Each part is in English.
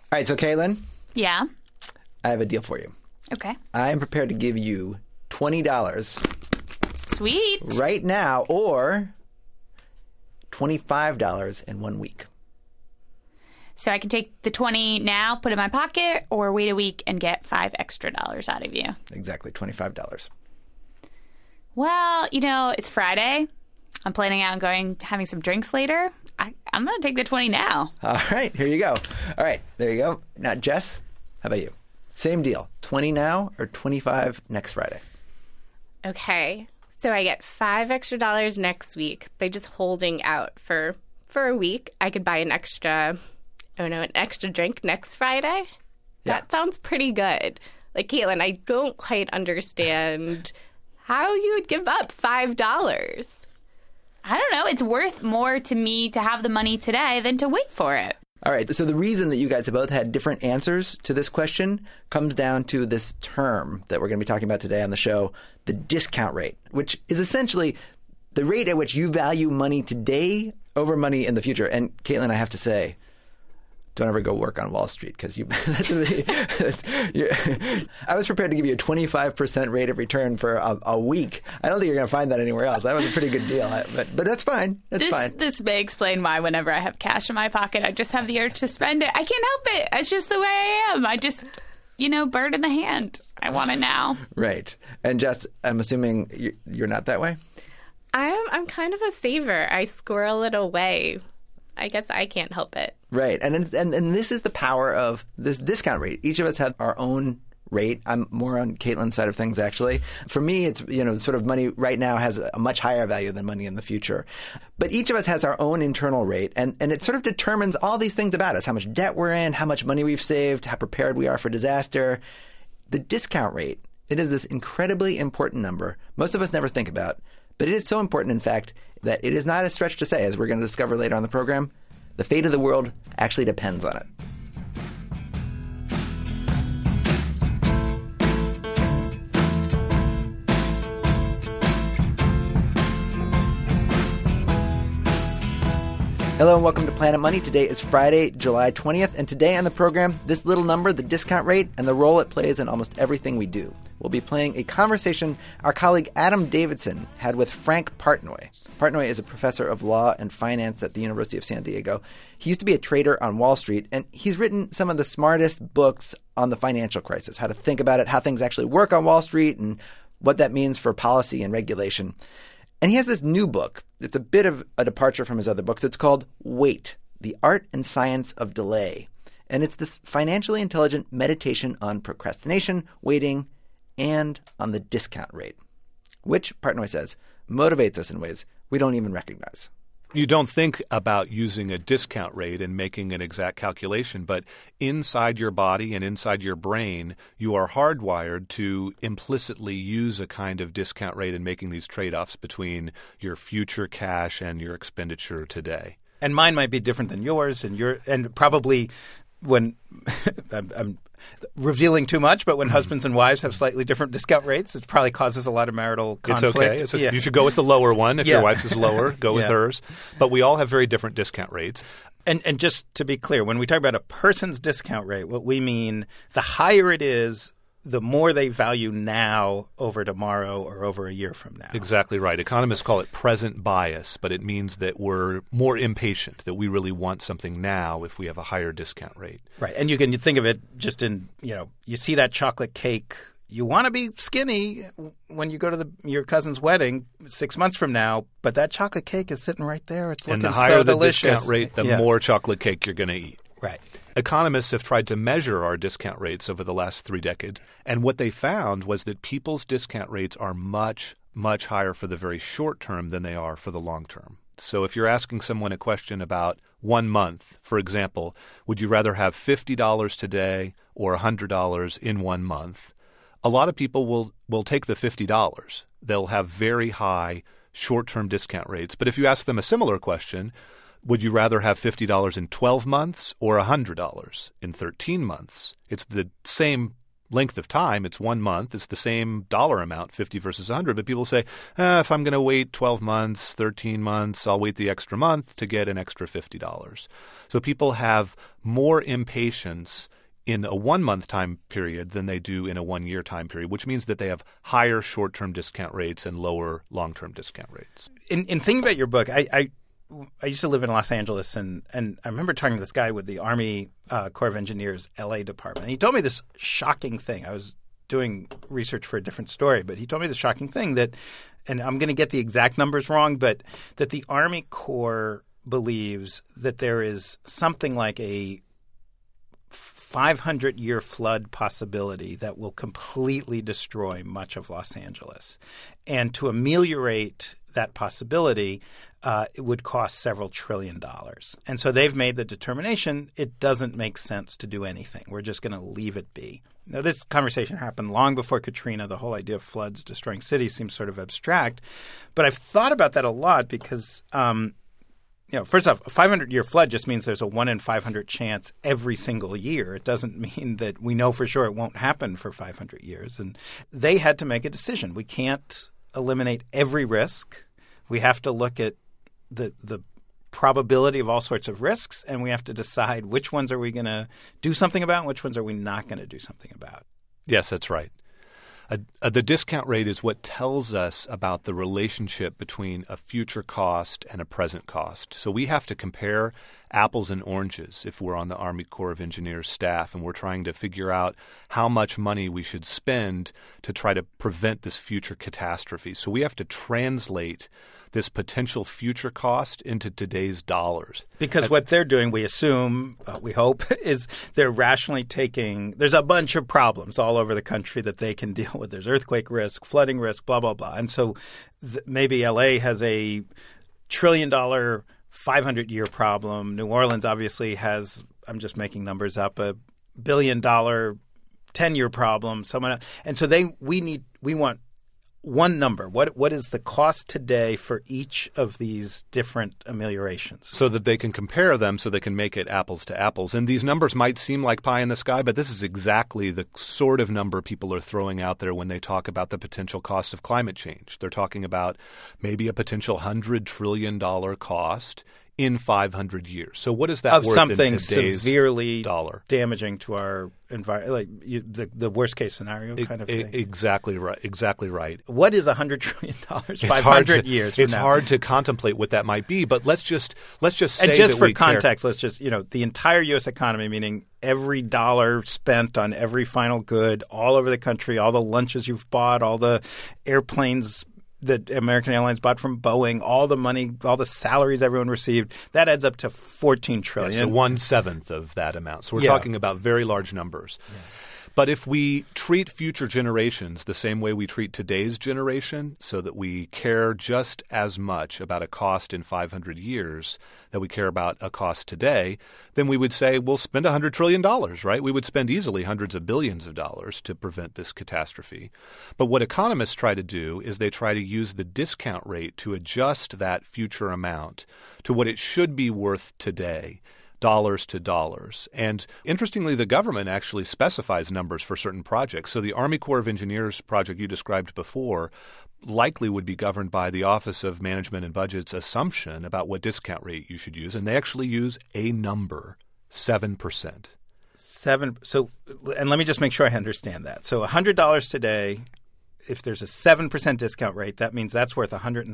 All right, so Caitlin, Yeah. I have a deal for you. Okay. I am prepared to give you $20 Sweet. right now or $25 in 1 week. So I can take the 20 now, put it in my pocket, or wait a week and get $5 extra out of you. Exactly, $25. Well, it's Friday. I'm planning on having some drinks later. I'm going to take the 20 now. All right, here you go. All right, there you go. Now, Jess, how about you? Same deal. 20 now or 25 next Friday? Okay. So I get $5 extra next week by just holding out for a week. I could buy an extra drink next Friday. Yeah. That sounds pretty good. Like, Caitlin, I don't quite understand how you would give up $5. I don't know. It's worth more to me to have the money today than to wait for it. All right, so the reason that you guys have both had different answers to this question comes down to this term that we're going to be talking about today on the show, the discount rate, which is essentially the rate at which you value money today over money in the future. And Caitlin, I have to say, don't ever go work on Wall Street because I was prepared to give you a 25% rate of return for a week. I don't think you're going to find that anywhere else. That was a pretty good deal, but that's fine. That's fine. This may explain why whenever I have cash in my pocket, I just have the urge to spend it. I can't help it. It's just the way I am. I just, bird in the hand. I want it now. Right. And Jess, I'm assuming you're not that way? I'm kind of a saver. I squirrel it away. I guess I can't help it. Right. And this is the power of this discount rate. Each of us have our own rate. I'm more on Caitlin's side of things, actually. For me, it's, sort of money right now has a much higher value than money in the future. But each of us has our own internal rate, and it sort of determines all these things about us, how much debt we're in, how much money we've saved, how prepared we are for disaster. The discount rate, it is this incredibly important number most of us never think about. But it is so important, in fact, that it is not a stretch to say, as we're going to discover later on the program, the fate of the world actually depends on it. Hello and welcome to Planet Money. Today is Friday, July 20th, and today on the program, this little number, the discount rate, and the role it plays in almost everything we do. We'll be playing a conversation our colleague Adam Davidson had with Frank Partnoy. Partnoy is a professor of law and finance at the University of San Diego. He used to be a trader on Wall Street, and he's written some of the smartest books on the financial crisis, how to think about it, how things actually work on Wall Street, and what that means for policy and regulation. And he has this new book. It's a bit of a departure from his other books. It's called Wait, The Art and Science of Delay. And it's this financially intelligent meditation on procrastination, waiting, and on the discount rate, which, Partnoy says, motivates us in ways we don't even recognize. You don't think about using a discount rate and making an exact calculation, but inside your body and inside your brain, you are hardwired to implicitly use a kind of discount rate in making these trade-offs between your future cash and your expenditure today. And mine might be different than yours, and probably when I'm revealing too much, but when husbands and wives have slightly different discount rates, it probably causes a lot of marital conflict. It's okay. You should go with the lower one. If your wife's is lower, go with hers. But we all have very different discount rates. And just to be clear, when we talk about a person's discount rate, what we mean, the higher it is, the more they value now over tomorrow or over a year from now. Exactly right. Economists call it present bias, but it means that we're more impatient, that we really want something now if we have a higher discount rate. Right. And you can think of it just in, you see that chocolate cake. You want to be skinny when you go to your cousin's wedding 6 months from now, but that chocolate cake is sitting right there. It's looking so delicious. And the higher the discount rate, the more chocolate cake you're going to eat. Right. Economists have tried to measure our discount rates over the last 3 decades, and what they found was that people's discount rates are much, much higher for the very short term than they are for the long term. So if you're asking someone a question about 1 month, for example, would you rather have $50 today or $100 in 1 month? A lot of people will take the $50. They'll have very high short-term discount rates. But if you ask them a similar question, would you rather have $50 in 12 months or $100 in 13 months? It's the same length of time, it's 1 month, it's the same dollar amount, 50 versus 100, but people say, if I'm going to wait 12 months, 13 months, I'll wait the extra month to get an extra $50. So people have more impatience in a 1 month time period than they do in a 1 year time period, which means that they have higher short-term discount rates and lower long-term discount rates. In thinking about your book, I used to live in Los Angeles, and I remember talking to this guy with the Army Corps of Engineers LA department. And he told me this shocking thing. I was doing research for a different story, but he told me the shocking thing that, and I'm going to get the exact numbers wrong, but that the Army Corps believes that there is something like a 500-year flood possibility that will completely destroy much of Los Angeles. And to ameliorate that possibility, it would cost several $1 trillion. And so they've made the determination it doesn't make sense to do anything. We're just going to leave it be. Now, this conversation happened long before Katrina. The whole idea of floods destroying cities seems sort of abstract. But I've thought about that a lot because first off, a 500-year flood just means there's a 1 in 500 chance every single year. It doesn't mean that we know for sure it won't happen for 500 years. And they had to make a decision. We can't eliminate every risk. We have to look at the probability of all sorts of risks, and we have to decide which ones are we going to do something about and which ones are we not going to do something about. Yes, that's right. The discount rate is what tells us about the relationship between a future cost and a present cost. So we have to compare apples and oranges if we're on the Army Corps of Engineers staff and we're trying to figure out how much money we should spend to try to prevent this future catastrophe. So we have to translate this potential future cost into today's dollars. Because what they're doing, we assume, we hope, is they're rationally taking – there's a bunch of problems all over the country that they can deal with. There's earthquake risk, flooding risk, blah, blah, blah. And so maybe L.A. has a $1 trillion 500-year problem. New Orleans obviously has – I'm just making numbers up – a $1 billion 10-year problem. And so we want – one number. What is the cost today for each of these different ameliorations? So that they can compare them so they can make it apples to apples. And these numbers might seem like pie in the sky, but this is exactly the sort of number people are throwing out there when they talk about the potential cost of climate change. They're talking about maybe a potential $100 trillion cost in 500 years. So what is that of worth something in today's severely dollar? Damaging to our environment, like the worst case scenario kind of thing? Exactly right. Exactly right. What is $100 trillion 500 years from It's now? hard to contemplate what that might be, but let's just say and just that for we context, care. let's just the entire U.S. economy, meaning every dollar spent on every final good all over the country, all the lunches you've bought, all the airplanes that American Airlines bought from Boeing, all the money, all the salaries everyone received, that adds up to $14 trillion. So 1/7 of that amount. So we're talking about very large numbers. Yeah. But if we treat future generations the same way we treat today's generation, so that we care just as much about a cost in 500 years that we care about a cost today, then we would say we'll spend $100 trillion, right? We would spend easily hundreds of billions of dollars to prevent this catastrophe. But what economists try to do is they try to use the discount rate to adjust that future amount to what it should be worth today. Dollars to dollars. And interestingly, the government actually specifies numbers for certain projects. So the Army Corps of Engineers project you described before likely would be governed by the Office of Management and Budget's assumption about what discount rate you should use. And they actually use a number, 7%. So, and let me just make sure I understand that. So $100 today, if there's a 7% discount rate, that means that's worth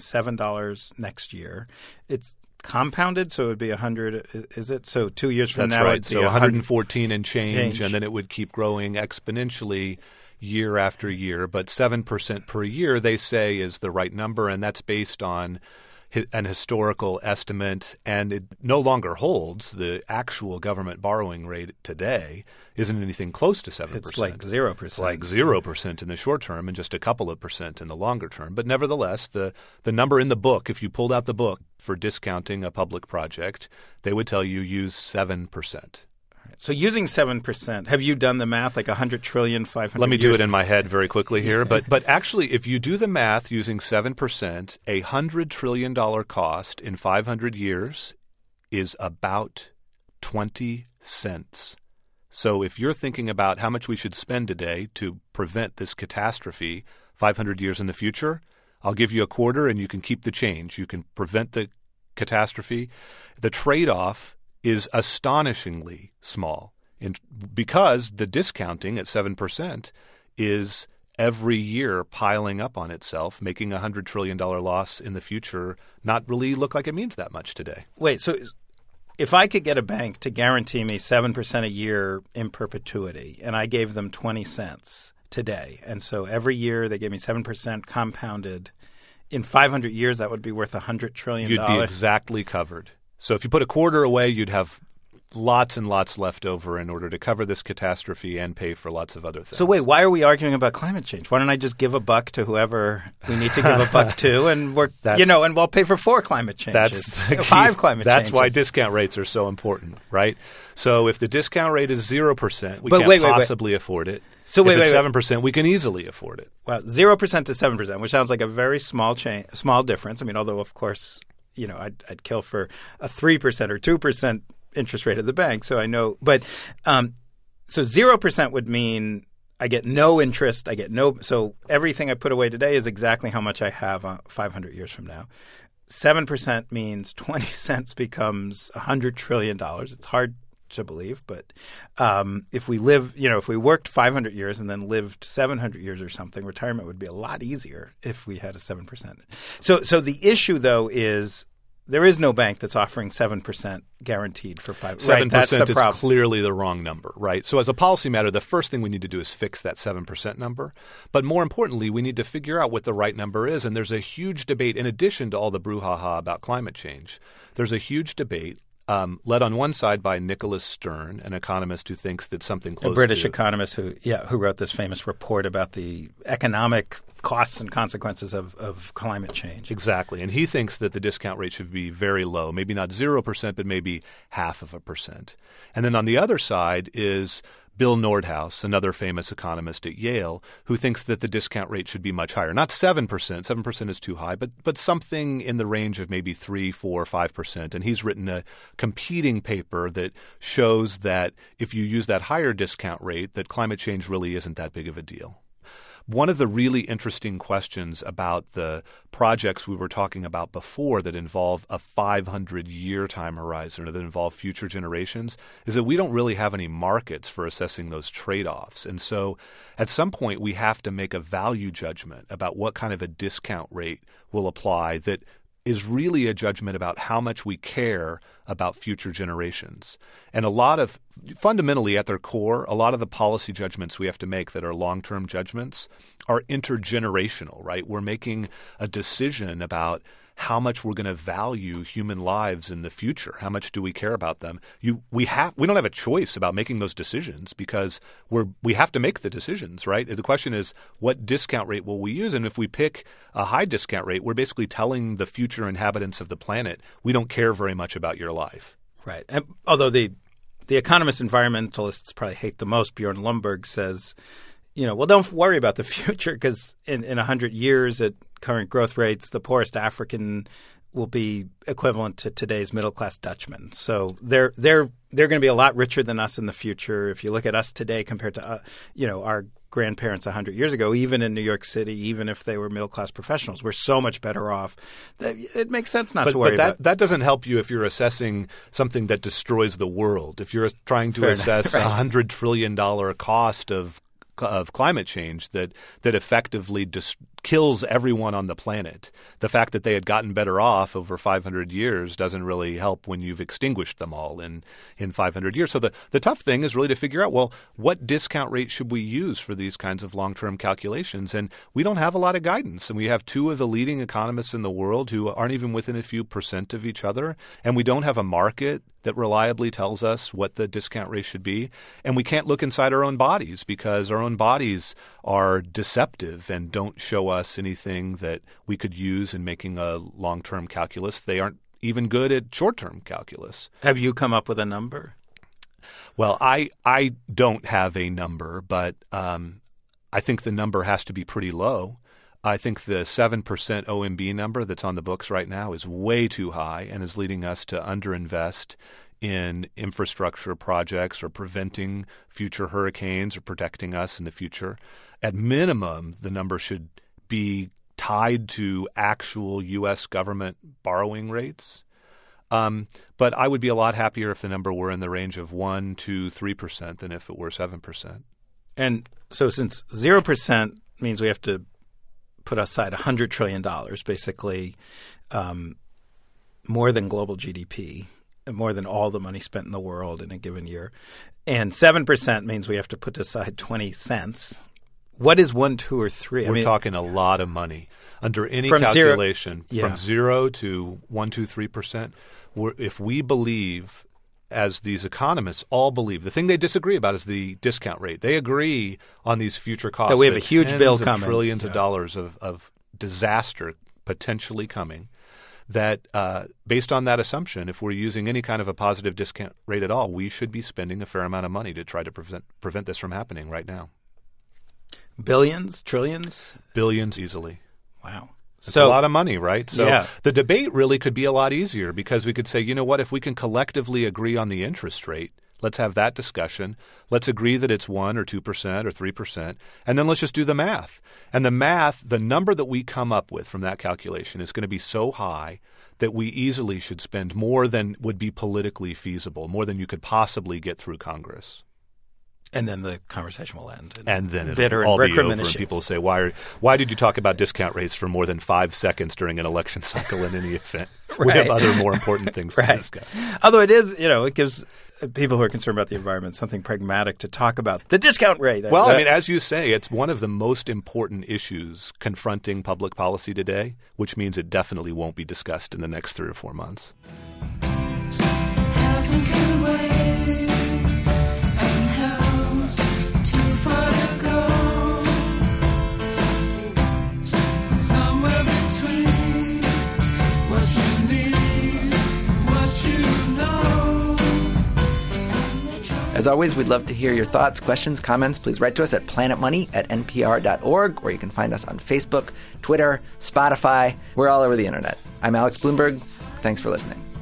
$107 next year. It's compounded, so it would be 100. Is it? So 2 years from That's now, right. it'd be So 114 and change, and then it would keep growing exponentially year after year. But 7% per year, they say, is the right number, and that's based on an historical estimate, and it no longer holds. The actual government borrowing rate today isn't anything close to 7%. It's like 0%. It's like 0% in the short term and just a couple of percent in the longer term. But nevertheless, the number in the book, if you pulled out the book for discounting a public project, they would tell you use 7%. So using 7%, have you done the math, like 100 trillion, 500 Let me years? do it in my head very quickly here. But actually, if you do the math using 7%, a $100 trillion cost in 500 years is about 20 cents. So if you're thinking about how much we should spend today to prevent this catastrophe 500 years in the future, I'll give you a quarter and you can keep the change. You can prevent the catastrophe. The trade-off is astonishingly small because the discounting at 7% is every year piling up on itself, making a $100 trillion loss in the future not really look like it means that much today. Wait, so if I could get a bank to guarantee me 7% a year in perpetuity and I gave them 20 cents today, and so every year they gave me 7% compounded, in 500 years that would be worth $100 trillion. You'd be exactly covered. So if you put a quarter away, you'd have lots and lots left over in order to cover this catastrophe and pay for lots of other things. So wait, why are we arguing about climate change? Why don't I just give a buck to whoever we need to give a buck to, and and we'll pay for 4 climate changes, 5 climate changes. That's why discount rates are so important, right? So if the discount rate is 0%, we can't possibly afford it. So if it's 7%, we can easily afford it. Well, 0% to 7%, which sounds like a very small difference. I mean, although of course, I'd kill for a 3% or 2% interest rate of the bank. So I know, but so 0% would mean I get no interest. So everything I put away today is exactly how much I have 500 years from now. 7% means 20 cents becomes $100 trillion. It's hard to believe, but if we worked 500 years and then lived 700 years or something, retirement would be a lot easier if we had a 7%. So the issue though is there is no bank that's offering 7% guaranteed for 5. 7% is clearly the wrong number, right? So as a policy matter, the first thing we need to do is fix that 7% number. But more importantly, we need to figure out what the right number is. And there's a huge debate, in addition to all the brouhaha about climate change, there's a huge debate led on one side by Nicholas Stern, an economist who thinks that something close to— a British economist who wrote this famous report about the economic costs and consequences of climate change. Exactly. And he thinks that the discount rate should be very low, maybe not 0%, but maybe 0.5%. And then on the other side is Bill Nordhaus, another famous economist at Yale, who thinks that the discount rate should be much higher. Not 7%. 7% is too high, but something in the range of maybe 3, 4, 5%. And he's written a competing paper that shows that if you use that higher discount rate, that climate change really isn't that big of a deal. One of the really interesting questions about the projects we were talking about before that involve a 500-year time horizon or that involve future generations is that we don't really have any markets for assessing those trade-offs. And so at some point we have to make a value judgment about what kind of a discount rate will apply that is really a judgment about how much we care about future generations. And fundamentally at their core, a lot of the policy judgments we have to make that are long-term judgments are intergenerational, right? We're making a decision about how much we're going to value human lives in the future. How much do we care about them? We don't have a choice about making those decisions because we have to make the decisions, right? The question is, what discount rate will we use? And if we pick a high discount rate, we're basically telling the future inhabitants of the planet, we don't care very much about your life. Right. And although the economist environmentalists probably hate the most, Bjorn Lomborg says, well, don't worry about the future because in 100 years at current growth rates, the poorest African will be equivalent to today's middle-class Dutchman. So they're going to be a lot richer than us in the future. If you look at us today compared to our grandparents 100 years ago, even in New York City, even if they were middle-class professionals, we're so much better off. It makes sense not to worry about. That doesn't help you if you're assessing something that destroys the world. If you're trying to assess a $100 trillion cost of climate change that effectively kills everyone on the planet. The fact that they had gotten better off over 500 years doesn't really help when you've extinguished them all in 500 years. So the tough thing is really to figure out, well, what discount rate should we use for these kinds of long-term calculations? And we don't have a lot of guidance. And we have 2 of the leading economists in the world who aren't even within a few percent of each other. And we don't have a market that reliably tells us what the discount rate should be. And we can't look inside our own bodies because our own bodies are deceptive and don't show us anything that we could use in making a long-term calculus. They aren't even good at short-term calculus. Have you come up with a number? Well, I don't have a number, but I think the number has to be pretty low. I think the 7% OMB number that's on the books right now is way too high and is leading us to underinvest in infrastructure projects or preventing future hurricanes or protecting us in the future. At minimum, the number should be tied to actual U.S. government borrowing rates. But I would be a lot happier if the number were in the range of 1%, 2%, 3% than if it were 7%. And so since 0% means we have to put aside $100 trillion, basically more than global GDP, more than all the money spent in the world in a given year. And 7% means we have to put aside 20 cents. What is 1, 2, or 3? We're talking a lot of money. Under any from calculation, from 0 to 1, 2, 3%, if we believe, as these economists all believe, the thing they disagree about is the discount rate. They agree on these future costs. That we have a huge bill coming. Trillions of dollars of disaster potentially coming. That based on that assumption, if we're using any kind of a positive discount rate at all, we should be spending a fair amount of money to try to prevent this from happening right now. Billions? Trillions? Billions easily. Wow. It's a lot of money, right? So yeah. The debate really could be a lot easier because we could say, you know what, if we can collectively agree on the interest rate, let's have that discussion. Let's agree that it's 1 or 2% or 3%, and then let's just do the math. And the math, the number that we come up with from that calculation is going to be so high that we easily should spend more than would be politically feasible, more than you could possibly get through Congress. And then the conversation will end. And then it'll all be over, and people say, why did you talk about discount rates for more than 5 seconds during an election cycle in any event? Right. We have other more important things to discuss. Although it is, it gives people who are concerned about the environment something pragmatic to talk about. The discount rate. Well, as you say, it's one of the most important issues confronting public policy today, which means it definitely won't be discussed in the next 3 or 4 months. As always, we'd love to hear your thoughts, questions, comments. Please write to us at planetmoney@npr.org, or you can find us on Facebook, Twitter, Spotify. We're all over the internet. I'm Alex Bloomberg. Thanks for listening.